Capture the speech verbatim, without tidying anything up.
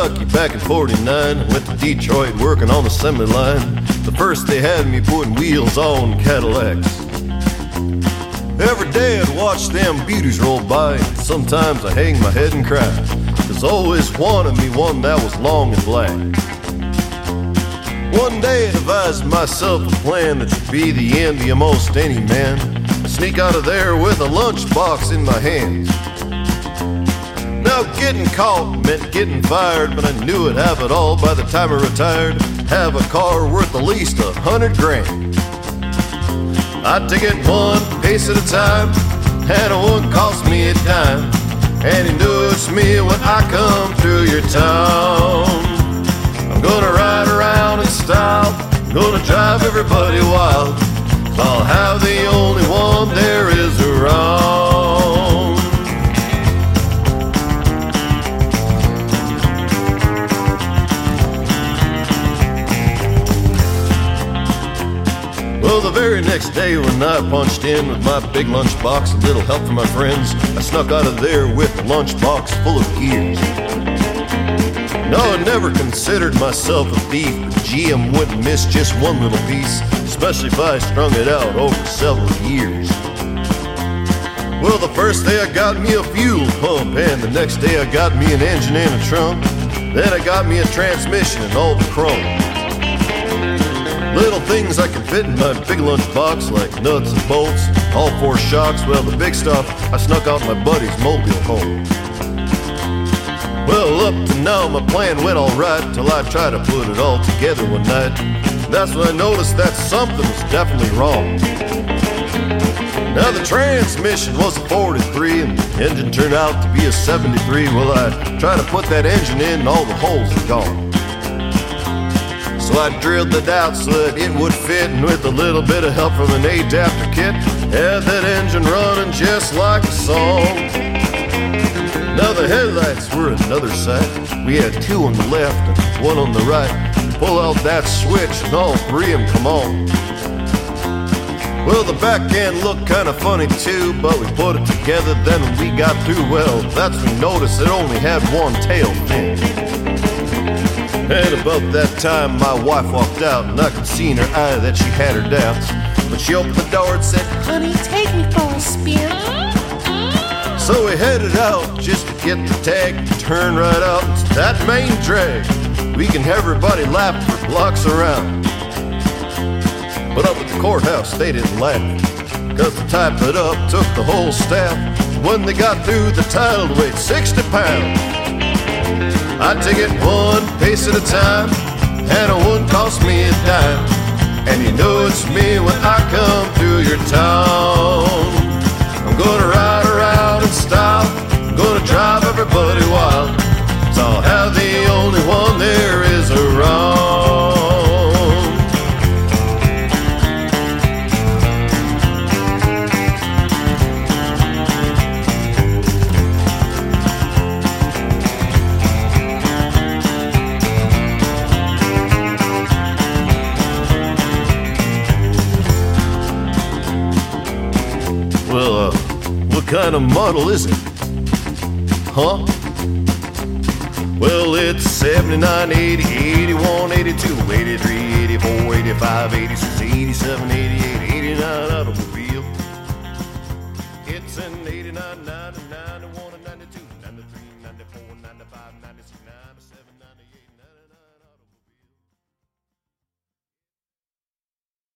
Kentucky back in forty-nine. Went to Detroit working on the assembly line. The first they had me putting wheels on Cadillacs. Every day I'd watch them beauties roll by. Sometimes I hang my head and cry, 'cause I always wanted me one that was long and black. One day I devised myself a plan that should be the end of most any man. I sneak out of there with a lunchbox in my hands. Now getting caught meant getting fired, but I knew I'd have it all by the time I retired. Have a car worth at least a hundred grand. I'd take it one pace at a time, and it wouldn't cost me a dime. And you know it's me when I come through your town. I'm gonna ride around in style, gonna drive everybody wild, 'cause I'll have the only one there is around. Well, the very next day when I punched in with my big lunchbox, a little help from my friends, I snuck out of there with a lunchbox full of gears. No, I never considered myself a thief, but G M wouldn't miss just one little piece, especially if I strung it out over several years. Well, the first day I got me a fuel pump, and the next day I got me an engine and a trunk. Then I got me a transmission and all the chrome. Little things I can fit in my big lunchbox, like nuts and bolts, all four shocks. Well, the big stuff I snuck out my buddy's mobile home. Well, up to now my plan went all right, till I tried to put it all together one night. That's when I noticed that something was definitely wrong. Now the transmission was a forty-three, and the engine turned out to be a seventy-three. Well, I tried to put that engine in, and all the holes were gone. So I drilled it out so that it would fit, and with a little bit of help from an adapter kit, had that engine running just like a song. Now the headlights were another sight. We had two on the left and one on the right. Pull out that switch and all three of them come on. Well, the back end looked kind of funny too, but we put it together. Then when we got through, well, that's when we noticed it only had one tail fin. And about that time my wife walked out, and I could see in her eye that she had her doubts. But she opened the door and said, "Honey, take me for a spin." So we headed out just to get the tag, turn right out into that main drag. We can have everybody laugh for blocks around. But up at the courthouse they didn't laugh, 'cause to type it up took the whole staff. When they got through, the title weighed sixty pounds. I'd take it one pace at a time, and it wouldn't cost me a dime. And you know it's me when I come through your town. I'm gonna ride around in style, I'm gonna drive everybody wild, 'cause I'll have the only one there is around. Well, uh, what kind of model is it? Huh? Well, it's seventy-nine, eighty, eighty-one, eighty-two, eighty-three, eighty-four, eighty-five, eighty-six, eighty-seven, eighty-eight.